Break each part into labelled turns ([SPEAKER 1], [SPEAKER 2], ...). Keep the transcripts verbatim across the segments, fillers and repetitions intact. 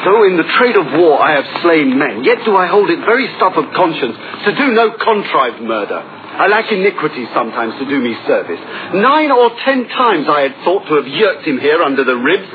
[SPEAKER 1] Though in the trade of war I have slain men, yet do I hold it very stuff of conscience to do no contrived murder. I lack iniquity sometimes to do me service. Nine or ten times I had thought to have yerked him here under the ribs.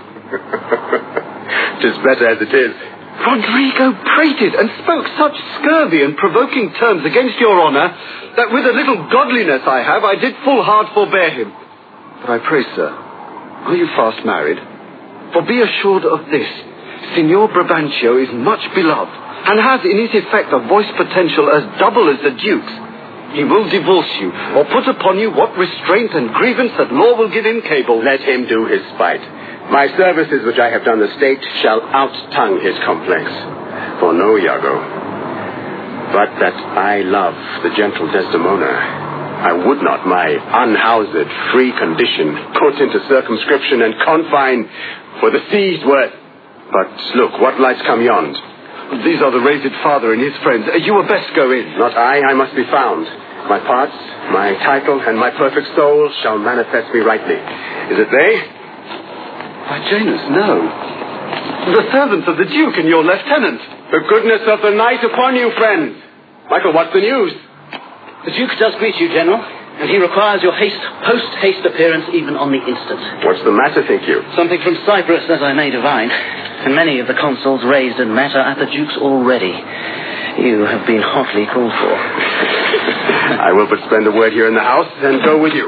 [SPEAKER 2] 'Tis better as it is.
[SPEAKER 1] Rodrigo prated and spoke such scurvy and provoking terms against your honour that with a little godliness I have, I did full hard forbear him. But I pray, sir, are you fast married? For be assured of this, Signor Brabantio is much beloved, and has in his effect a voice potential as double as the Duke's. He will divorce you, or put upon you what restraint and grievance that law will give him cable.
[SPEAKER 2] Let him do his spite. My services which I have done the state shall out-tongue his complaints. For know, Iago, but that I love the gentle Desdemona, I would not my unhoused, free condition put into circumscription and confine for the sea's worth. But look, what lights come yond?
[SPEAKER 1] These are the raised father and his friends. You had best go in.
[SPEAKER 2] Not I, I must be found. My parts, my title, and my perfect soul shall manifest me rightly. Is it they?
[SPEAKER 1] Why, Janus, no. The servants of the Duke and your lieutenant.
[SPEAKER 2] The goodness of the night upon you, friends. Michael, what's the news?
[SPEAKER 3] The Duke does greet you, General, and he requires your haste, post-haste appearance even on the instant.
[SPEAKER 2] What's the matter, think you?
[SPEAKER 3] Something from Cyprus, as I may divine. And many of the consuls raised in matter at the Duke's already. You have been hotly called for.
[SPEAKER 2] I will but spend a word here in the house and go with you.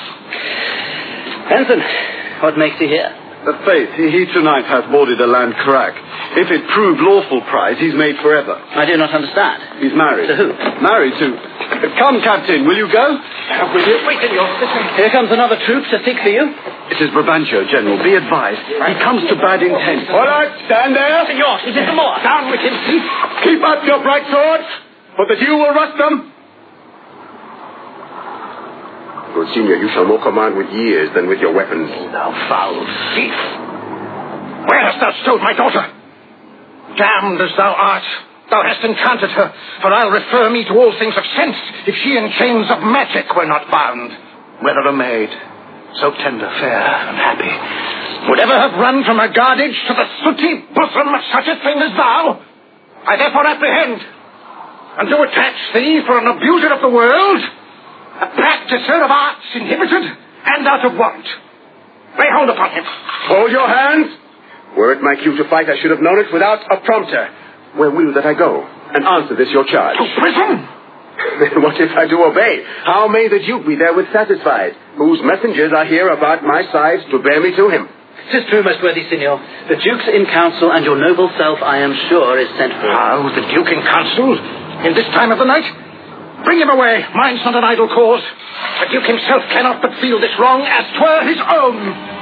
[SPEAKER 3] Ensign, what makes you here?
[SPEAKER 1] The faith, he, he tonight hath boarded a land crack. If it prove lawful prize, he's made forever.
[SPEAKER 3] I do not understand.
[SPEAKER 1] He's married.
[SPEAKER 3] To who?
[SPEAKER 1] Married to... Uh, come, Captain, will you go?
[SPEAKER 3] Uh, will you? Wait, Senor. Here comes another troop to seek for you.
[SPEAKER 1] It is Brabantio, General. Be advised. He comes to bad intent.
[SPEAKER 2] All right, stand there.
[SPEAKER 3] Senor, it is the Moor.
[SPEAKER 2] Down with him, thief. Keep up your bright swords, for the dew will rust them. Good senior, you shall more command with years than with your weapons.
[SPEAKER 4] Oh, thou foul thief! Where hast thou stowed my daughter? Damned as thou art, thou hast enchanted her, for I'll refer me to all things of sense if she in chains of magic were not bound. Whether a maid, so tender, fair, and happy, would ever have run from her guardage to the sooty bosom of such a thing as thou, I therefore apprehend, and do attach thee for an abuser of the world, a practicer of arts inhibited and out of want. Lay hold upon him.
[SPEAKER 2] Hold your hands. Were it my cue to fight, I should have known it without a prompter. Where will you that I go? And answer this your charge.
[SPEAKER 4] To prison?
[SPEAKER 2] Then what if I do obey? How may the Duke be therewith satisfied, whose messengers are here about my side to bear me to him?
[SPEAKER 3] 'Tis true, most worthy Signor. The Duke's in council, and your noble self, I am sure, is sent for.
[SPEAKER 4] How, the Duke in council? In this time of the night? Bring him away. Mine's not an idle cause. The Duke himself cannot but feel this wrong as 'twere his own.